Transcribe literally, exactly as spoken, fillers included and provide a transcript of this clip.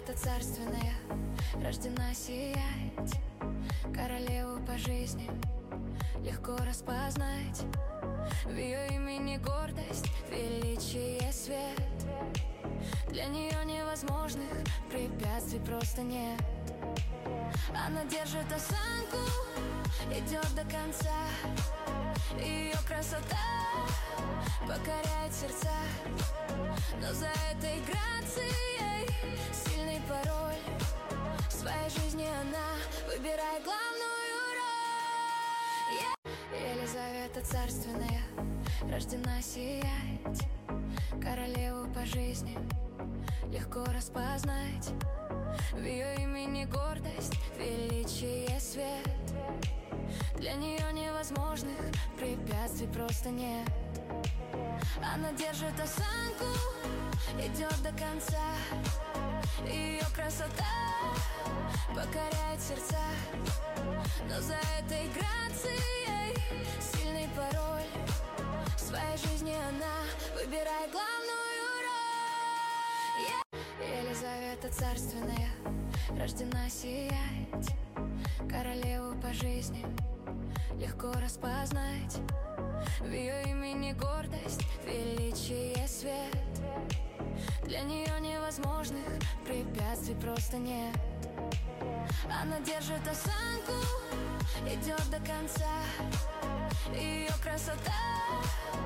Елизавета царственная рождена сиять, королеву по жизни легко распознать. В ее имени гордость, величие, свет. Для нее невозможных препятствий просто нет. Она держит осанку, идет до конца. Ее красота покоряет сердца. Но за этой грацией сильный пароль. В своей жизни она выбирает главную роль. Елизавета царственная рождена сиять, королеву по жизни легко распознать. В ее имени гордость, величие, свет. Для нее невозможных препятствий просто нет. Она держит осанку, идет до конца. Ее красота покоряет сердца. Но за этой грацией сильный пароль. В своей жизни она выбирает главную роль. Елизавета царственная рождена сиять, королеву по жизни легко распознать. В ее имени гордость, величие, свет. Для нее невозможных препятствий просто нет. Она держит осанку, идет до конца. Ее красота